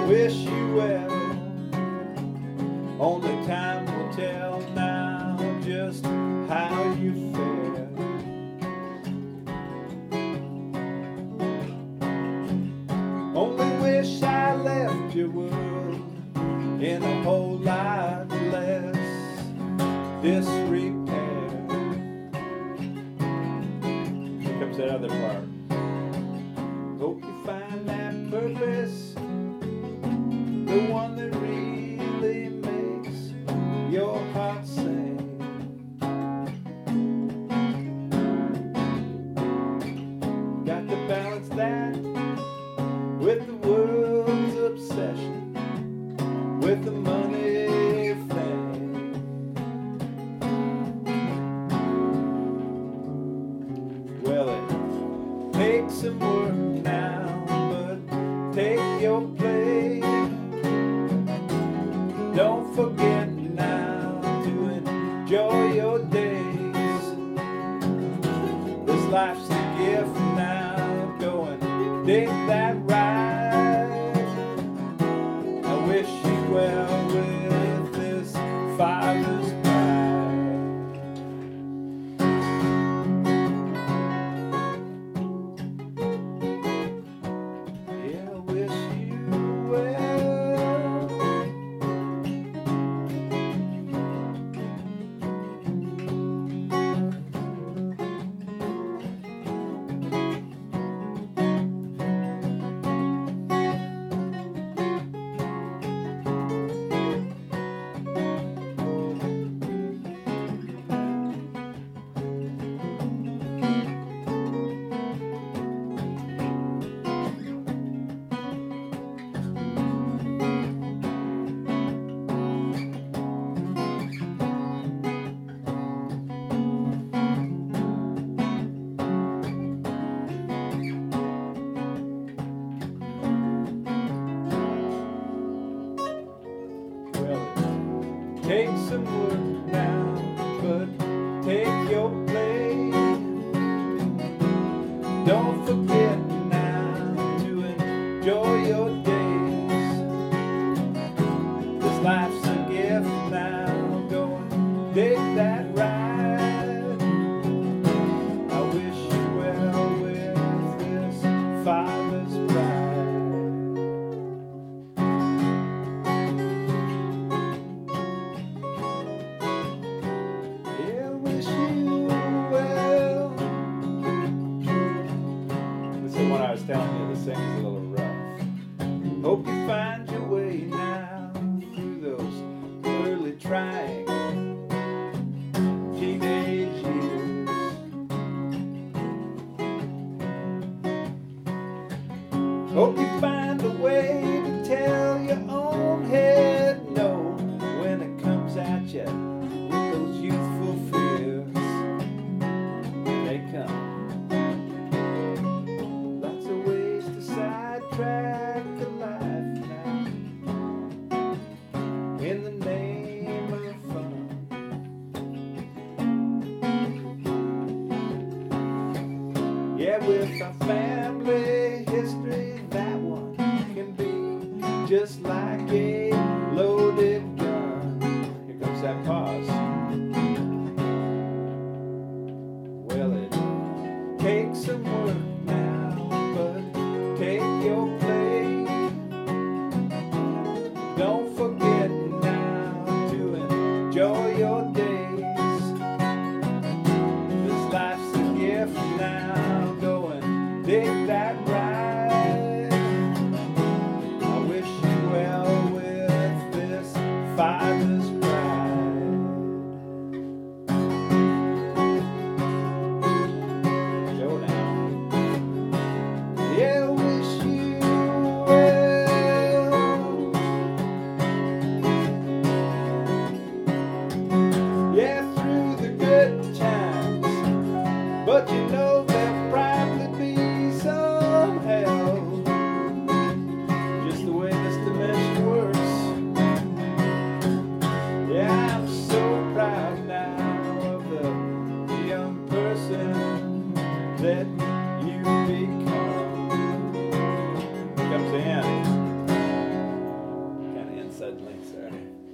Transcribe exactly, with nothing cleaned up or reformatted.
wish you well. Only time will tell now just how you fare. Only wish I left your world in a whole lot less disrepair. Here comes that other part. Hope you find that purpose, the one that really makes your heart sing. Got to balance that with the world's obsession, with the money thing. Well, it takes some work now, but take your place. Don't forget now to enjoy your days. This life's a gift now, go and dig that ride. I wish you well with this father's Yeah, I wish you well. Take some work now, but take your place. Don't forget now to enjoy your days. This life's a gift now, go and dig that ride. I wish you well with this father's pride. I was telling you, the singing's a little rough. Hope you find your way now through those early trying teenage years. Hope you find a way to tell your own head no when it comes at you with those youthful fears. Here they come. Track the life now in the name of fun. Yeah, with our family history, that one can be just like a loaded gun. Here comes that pause. Well, it takes some work now, but take your place. Don't forget now to enjoy your days. This life's a gift now, go and dig that ride. I wish you well with this father's pride. Go now. Yeah. But you know there'll probably be some hell, just the way this dimension works. Yeah, I'm so proud now of the young person that you become. Here comes the end. suddenly. Sorry.